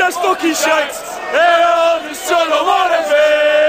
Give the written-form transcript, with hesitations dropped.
fucking shite. Hey, oh, the sun, I wanna be.